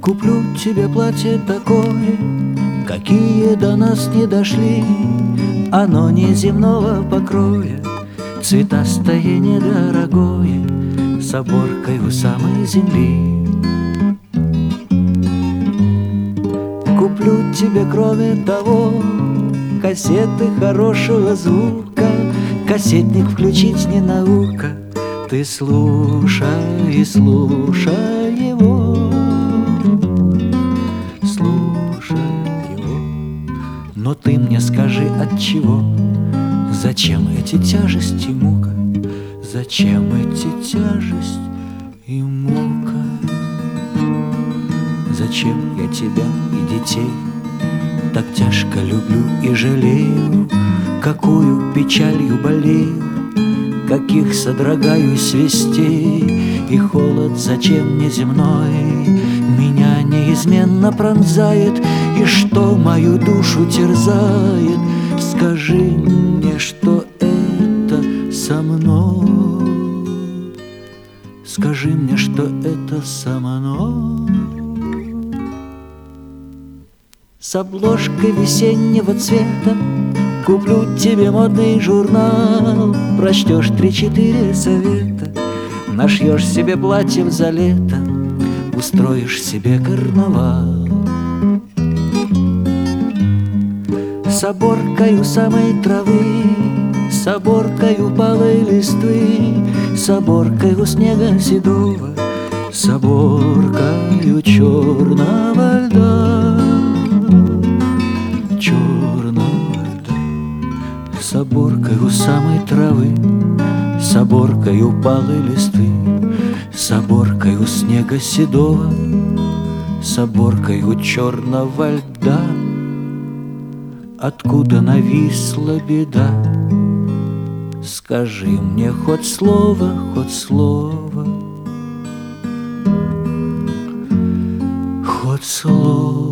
Куплю тебе платье такое, какие до нас не дошли. Оно неземного покроя, цветастое, недорогое, с оборкой у самой земли. Куплю тебе, кроме того, кассеты хорошего звука. Кассетник включить не наука, ты слушай и слушай его, слушай его. Но ты мне скажи, от чего? Зачем эти тяжести и мука? Зачем эти тяжесть и мука? Зачем я тебя и детей так тяжко люблю и жалею? Какую печалью болею, каких содрогаюсь вестей. И холод зачем неземной меня неизменно пронзает, и что мою душу терзает? Скажи мне, что это со мной. Скажи мне, что это со мной. С обложкой весеннего цвета куплю тебе модный журнал. Прочтешь 3-4 совета, нашьешь себе платье за лето, устроишь себе карнавал. С оборкою самой травы, с оборкою палой листвы, с оборкою снега седого, с оборкою черного льда, черного льда. С оборкою самой травы, с оборкою палой листвы, с оборкою снега седого, с оборкою черного льда. Откуда нависла беда? Скажи мне хоть слово, хоть слово, хоть слово.